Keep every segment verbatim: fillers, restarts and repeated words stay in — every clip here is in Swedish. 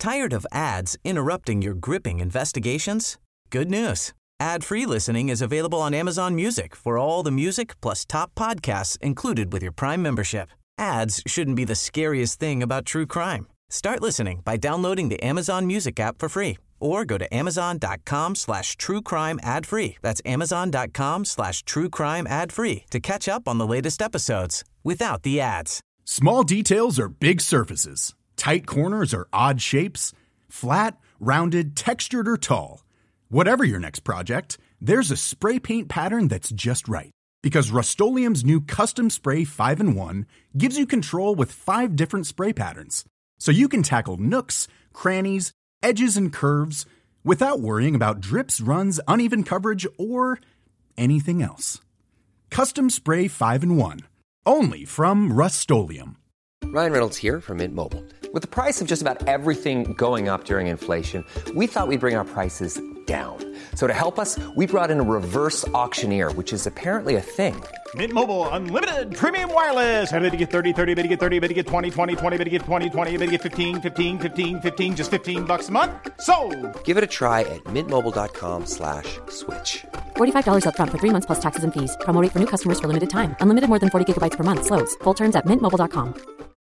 Tired of ads interrupting your gripping investigations? Good news. Ad-free listening is available on Amazon Music for all the music plus top podcasts included with your Prime membership. Ads shouldn't be the scariest thing about true crime. Start listening by downloading the Amazon Music app for free or go to amazon.com slash true crime ad free. That's amazon.com slash true crime ad free to catch up on the latest episodes without the ads. Small details are big surfaces. Tight corners are odd shapes. Flat, rounded, textured, or tall. Whatever your next project, there's a spray paint pattern that's just right. Because Rust-Oleum's new Custom Spray five in one gives you control with five different spray patterns. So you can tackle nooks, crannies, edges, and curves without worrying about drips, runs, uneven coverage, or anything else. Custom Spray five in one. Only from Rust-Oleum. Ryan Reynolds here from Mint Mobile. With the price of just about everything going up during inflation, we thought we'd bring our prices down. So to help us, we brought in a reverse auctioneer, which is apparently a thing. Mint Mobile Unlimited Premium Wireless. How to get thirty, thirty, how to get thirty, how to get twenty, twenty, twenty, how to get twenty, twenty, how to get fifteen, fifteen, fifteen, fifteen, just fifteen bucks a month? Sold! Give it a try at mintmobile.com slash switch. forty-five dollars up front for three months plus taxes and fees. Promo rate for new customers for limited time. Unlimited more than forty gigabytes per month. Slows full terms at mint mobile dot com.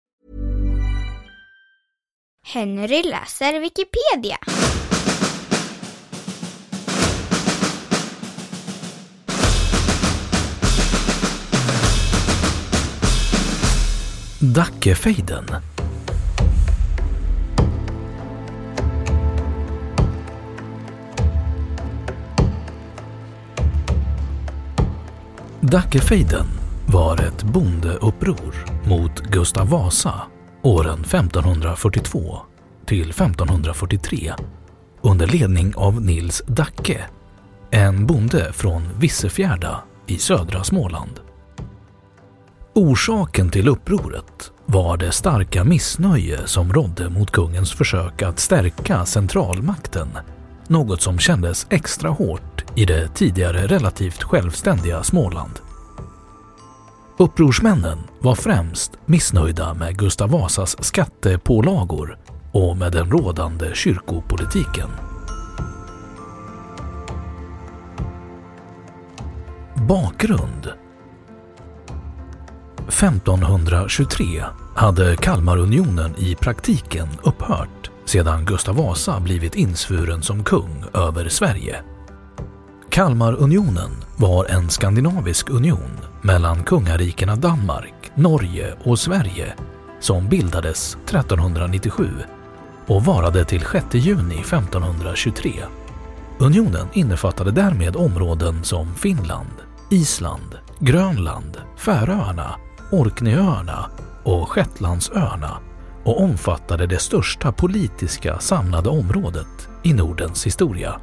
Henry läser Wikipedia. Dackefejden. Dackefejden var ett bondeuppror mot Gustav Vasa åren femtonhundrafyrtiotvå till femtonhundrafyrtiotre under ledning av Nils Dacke, en bonde från Vissefjärda i södra Småland. Orsaken till upproret var det starka missnöje som rådde mot kungens försök att stärka centralmakten, något som kändes extra hårt i det tidigare relativt självständiga Småland. Upprorsmännen var främst missnöjda med Gustav Vasas skattepålagor och med den rådande kyrkopolitiken. Bakgrund. femtonhundratjugotre hade Kalmarunionen i praktiken upphört sedan Gustav Vasa blivit insvuren som kung över Sverige. Kalmarunionen var en skandinavisk union mellan kungarikena Danmark, Norge och Sverige som bildades trettonhundranittiosju och varade till sjätte juni femtonhundratjugotre. Unionen innefattade därmed områden som Finland, Island, Grönland, Färöarna, Orkneyöarna och Shetlandsöarna och omfattade det största politiska samlade området i Nordens historia.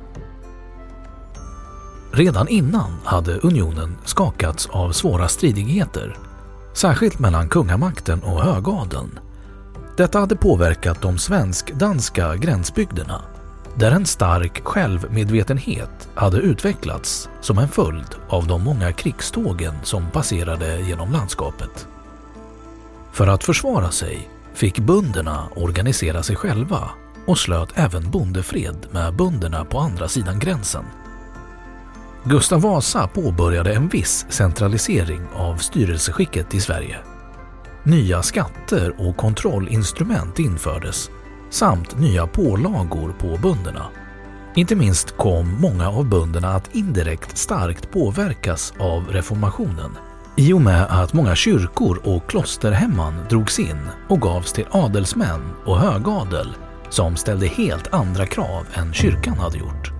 Redan innan hade unionen skakats av svåra stridigheter, särskilt mellan kungamakten och högadeln. Detta hade påverkat de svensk-danska gränsbygderna, där en stark självmedvetenhet hade utvecklats som en följd av de många krigstågen som passerade genom landskapet. För att försvara sig fick bönderna organisera sig själva och slöt även bondefred med bönderna på andra sidan gränsen. Gustav Vasa påbörjade en viss centralisering av styrelseskicket i Sverige. Nya skatter och kontrollinstrument infördes samt nya pålagor på bönderna. Inte minst kom många av bönderna att indirekt starkt påverkas av reformationen i och med att många kyrkor och klosterhemman drogs in och gavs till adelsmän och högadel som ställde helt andra krav än kyrkan hade gjort.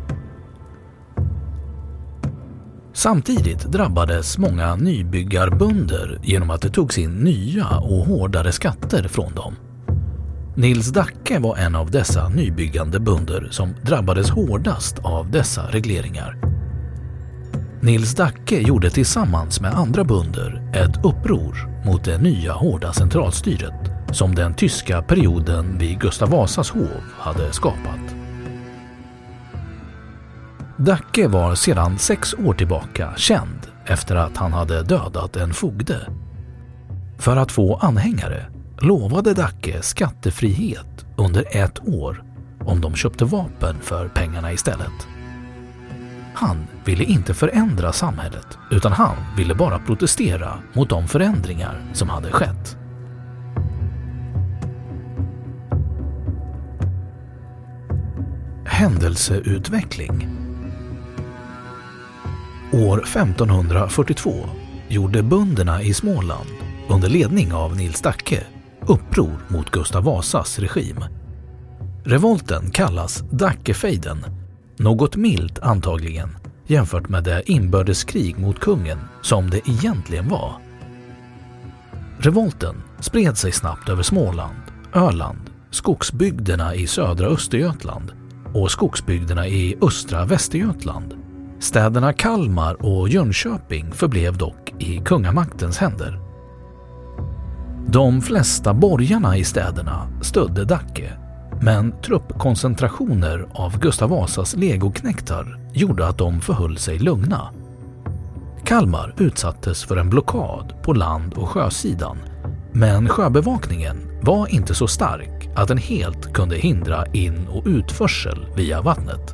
Samtidigt drabbades många nybyggarbönder genom att det togs in nya och hårdare skatter från dem. Nils Dacke var en av dessa nybyggande bönder som drabbades hårdast av dessa regleringar. Nils Dacke gjorde tillsammans med andra bönder ett uppror mot det nya hårda centralstyret som den tyska perioden vid Gustav Vasas hov hade skapat. Dacke var sedan sex år tillbaka känd efter att han hade dödat en fogde. För att få anhängare lovade Dacke skattefrihet under ett år om de köpte vapen för pengarna istället. Han ville inte förändra samhället, utan han ville bara protestera mot de förändringar som hade skett. Händelseutveckling. År femtonhundrafyrtiotvå gjorde bönderna i Småland under ledning av Nils Dacke uppror mot Gustav Vasas regim. Revolten kallas Dackefejden, något milt antagligen jämfört med det inbördeskrig mot kungen som det egentligen var. Revolten spred sig snabbt över Småland, Öland, skogsbygderna i södra Östergötland och skogsbygderna i östra Västergötland. Städerna Kalmar och Jönköping förblev dock i kungamaktens händer. De flesta borgarna i städerna stödde Dacke, men truppkoncentrationer av Gustav Vasas legoknektar gjorde att de förhöll sig lugna. Kalmar utsattes för en blockad på land- och sjösidan, men sjöbevakningen var inte så stark att den helt kunde hindra in- och utförsel via vattnet.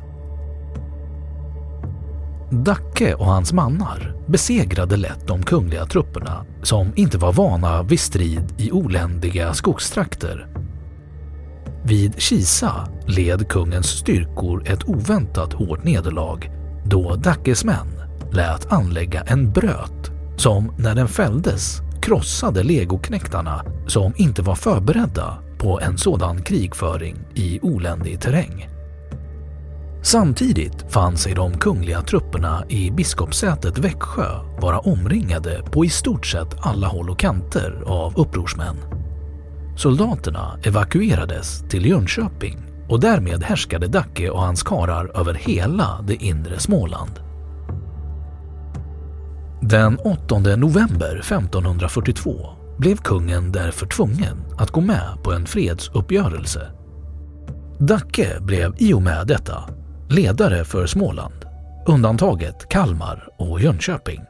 Dacke och hans mannar besegrade lätt de kungliga trupperna som inte var vana vid strid i oländiga skogstrakter. Vid Kisa led kungens styrkor ett oväntat hårt nederlag då Dackes män lät anlägga en bröt som när den fälldes krossade legoknektarna som inte var förberedda på en sådan krigföring i oländig terräng. Samtidigt fann sig de kungliga trupperna i biskopssätet Växjö vara omringade på i stort sett alla håll och kanter av upprorsmän. Soldaterna evakuerades till Jönköping och därmed härskade Dacke och hans karar över hela det inre Småland. Den åttonde november femtonhundrafyrtiotvå blev kungen därför tvungen att gå med på en fredsuppgörelse. Dacke blev i och med detta ledare för Småland, undantaget Kalmar och Jönköping.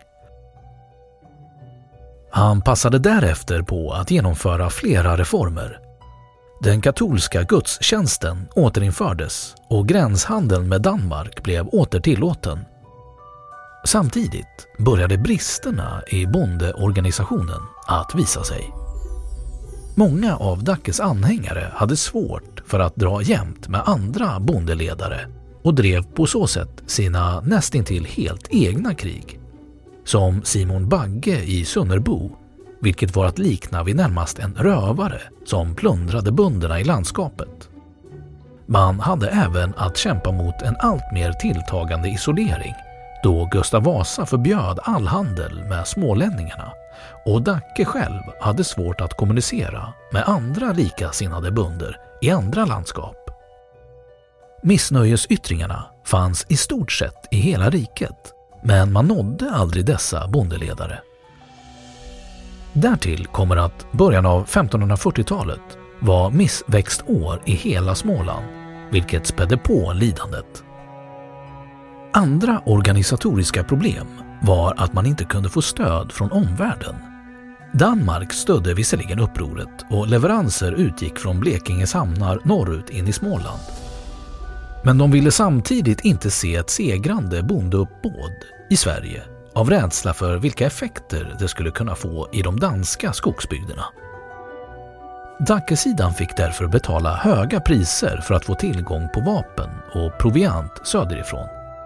Han passade därefter på att genomföra flera reformer. Den katolska gudstjänsten återinfördes och gränshandeln med Danmark blev återtillåten. Samtidigt började bristerna i bondeorganisationen att visa sig. Många av Dackes anhängare hade svårt för att dra jämnt med andra bondeledare och drev på så sätt sina nästintill helt egna krig. Som Simon Bagge i Sunnerbo, vilket var att likna vid närmast en rövare som plundrade bönderna i landskapet. Man hade även att kämpa mot en allt mer tilltagande isolering då Gustav Vasa förbjöd all handel med smålänningarna och Dacke själv hade svårt att kommunicera med andra likasinnade bönder i andra landskap. Missnöjesyttringarna fanns i stort sett i hela riket, men man nådde aldrig dessa bondeledare. Därtill kommer att början av femtonhundrafyrtiotalet var missväxtår i hela Småland, vilket spädde på lidandet. Andra organisatoriska problem var att man inte kunde få stöd från omvärlden. Danmark stödde visserligen upproret och leveranser utgick från Blekinges hamnar norrut in i Småland. Men de ville samtidigt inte se ett segrande bondeuppbåd i Sverige av rädsla för vilka effekter det skulle kunna få i de danska skogsbygderna. Dackesidan fick därför betala höga priser för att få tillgång på vapen och proviant söderifrån.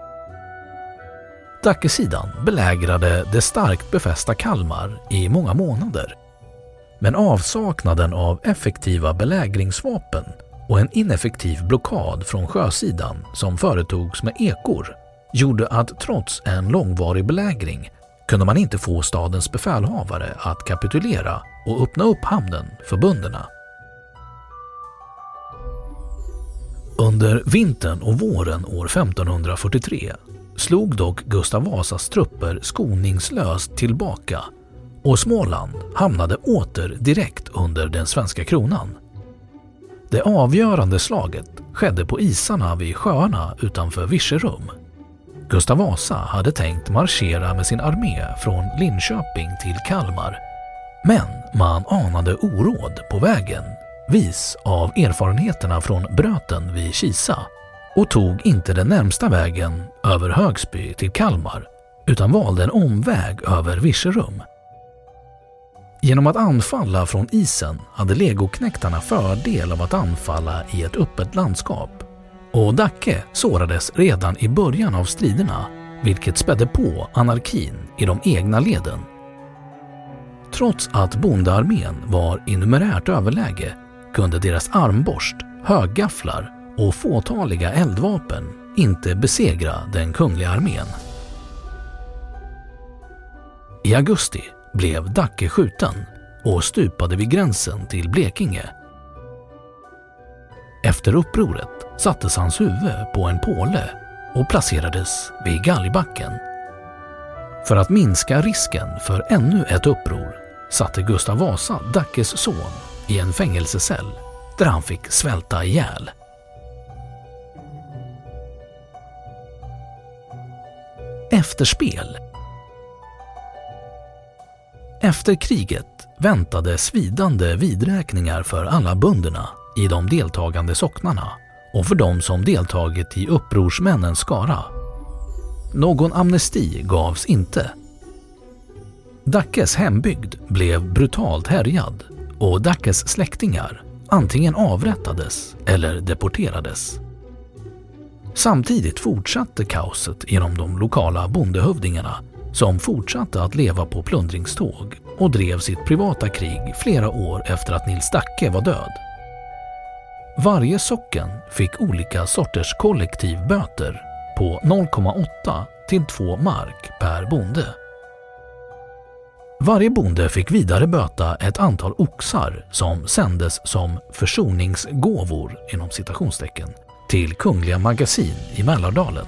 Dackesidan belägrade det starkt befästa Kalmar i många månader. Men avsaknaden av effektiva belägringsvapen och en ineffektiv blockad från sjösidan som företogs med ekor gjorde att trots en långvarig belägring kunde man inte få stadens befälhavare att kapitulera och öppna upp hamnen för bönderna. Under vintern och våren år femtonhundrafyrtiotre slog dock Gustav Vasas trupper skoningslöst tillbaka och Småland hamnade åter direkt under den svenska kronan. Det avgörande slaget skedde på isarna vid sjöarna utanför Virserum. Gustav Vasa hade tänkt marschera med sin armé från Linköping till Kalmar, men man anade oråd på vägen vis av erfarenheterna från Bröten vid Kisa och tog inte den närmsta vägen över Högsby till Kalmar utan valde en omväg över Virserum. Genom att anfalla från isen hade legoknäktarna fördel av att anfalla i ett öppet landskap, och Dacke sårades redan i början av striderna, vilket spädde på anarkin i de egna leden. Trots att bondearmén var i numerärt överläge kunde deras armborst, höggafflar och fåtaliga eldvapen inte besegra den kungliga armén. I augusti blev Dacke skjuten och stupade vid gränsen till Blekinge. Efter upproret sattes hans huvud på en påle och placerades vid Galgbacken. För att minska risken för ännu ett uppror satte Gustav Vasa Dackes son i en fängelsecell där han fick svälta ihjäl. Efterspel. Efter kriget väntade svidande vidräkningar för alla bönderna i de deltagande socknarna och för de som deltagit i upprorsmännens skara. Någon amnesti gavs inte. Dackes hembygd blev brutalt härjad och Dackes släktingar antingen avrättades eller deporterades. Samtidigt fortsatte kaoset genom de lokala bondehövdingarna som fortsatte att leva på plundringståg och drev sitt privata krig flera år efter att Nils Dacke var död. Varje socken fick olika sorters kollektivböter på noll komma åtta till två mark per bonde. Varje bonde fick vidare böta ett antal oxar som sändes som försoningsgåvor inom citationstecken till Kungliga magasin i Mälardalen.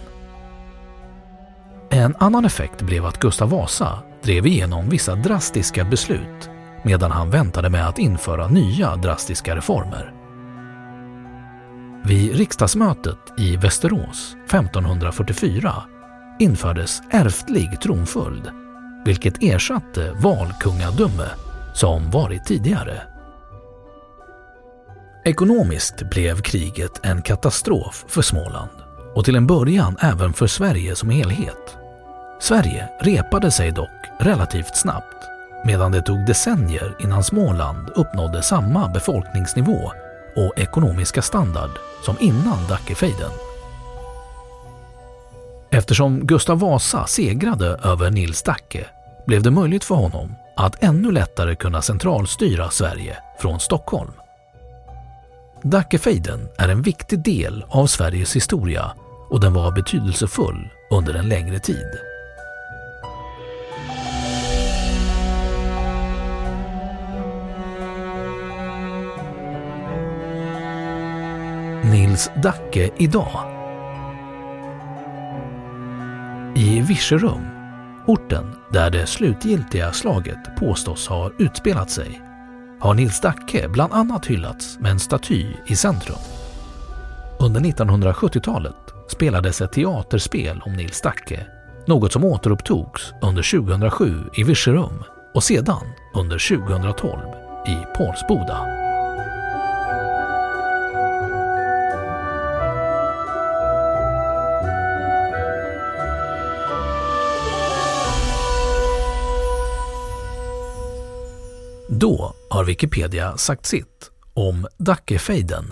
En annan effekt blev att Gustav Vasa drev igenom vissa drastiska beslut medan han väntade med att införa nya drastiska reformer. Vid riksdagsmötet i Västerås femtonhundrafyrtiofyra infördes ärftlig tronföljd, vilket ersatte valkungadöme som varit tidigare. Ekonomiskt blev kriget en katastrof för Småland och till en början även för Sverige som helhet. Sverige repade sig dock relativt snabbt, medan det tog decennier innan Småland uppnådde samma befolkningsnivå och ekonomiska standard som innan Dackefejden. Eftersom Gustav Vasa segrade över Nils Dacke blev det möjligt för honom att ännu lättare kunna centralstyra Sverige från Stockholm. Dackefejden är en viktig del av Sveriges historia och den var betydelsefull under en längre tid. Nils Dacke idag. I Virserum, orten där det slutgiltiga slaget påstås ha utspelat sig, har Nils Dacke bland annat hyllats med en staty i centrum. Under nittonhundrasjuttiotalet spelades ett teaterspel om Nils Dacke, något som återupptogs under tjugohundrasju i Virserum och sedan under tjugotolv i Pålsboda. Då har Wikipedia sagt sitt om Dackefejden.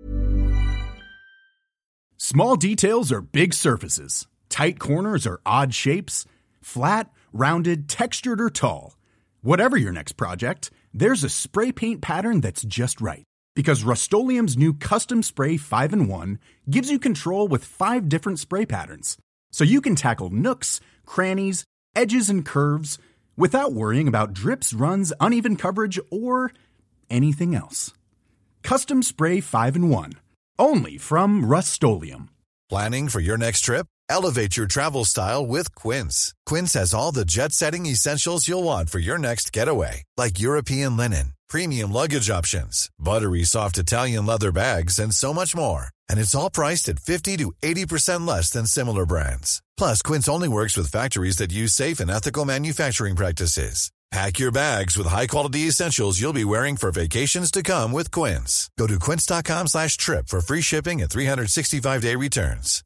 Small details are big surfaces. Tight corners are odd shapes. Flat, rounded, textured, or tall. Whatever your next project, there's a spray paint pattern that's just right. Because Rust-Oleum's new Custom Spray five in one gives you control with five different spray patterns. So you can tackle nooks, crannies, edges, and curves without worrying about drips, runs, uneven coverage, or anything else. Custom Spray five in one. Only from Rust-Oleum. Planning for your next trip? Elevate your travel style with Quince. Quince has all the jet-setting essentials you'll want for your next getaway, like European linen, premium luggage options, buttery soft Italian leather bags, and so much more. And it's all priced at fifty to eighty percent less than similar brands. Plus, Quince only works with factories that use safe and ethical manufacturing practices. Pack your bags with high-quality essentials you'll be wearing for vacations to come with Quince. Go to quince.com slash trip for free shipping and three sixty-five day returns.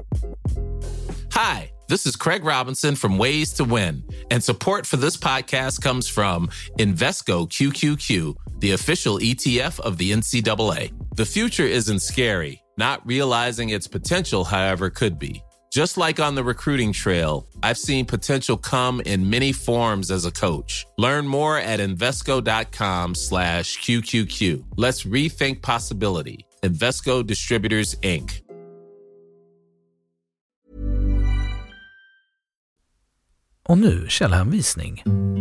Hi, this is Craig Robinson from Ways to Win, and support for this podcast comes from Invesco Q Q Q, the official E T F of the N C double A. The future isn't scary. Not realizing its potential, however, could be. Just like on the recruiting trail, I've seen potential come in many forms as a coach. Learn more at Invesco.com slash QQQ. Let's rethink possibility. Invesco Distributors, Incorporated. Och nu källhänvisning.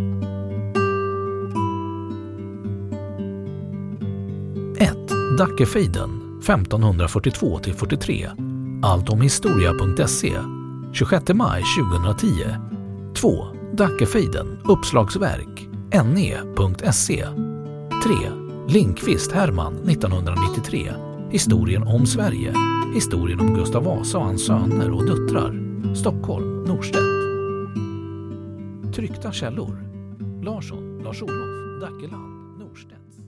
ett. Dackefejden femton fyrtiotvå till fyrtiotre. Allt om historia punkt se tjugosjätte maj tjugohundratio. två. Dackefejden uppslagsverk N E punkt se. tre. Lindqvist Herman nittonhundranittiotre. Historien om Sverige. Historien om Gustav Vasa och hans söner och döttrar. Stockholm, Norstedt. Tryckta källor. Larsson, Lars-Olof, Dackeland, Norstedts.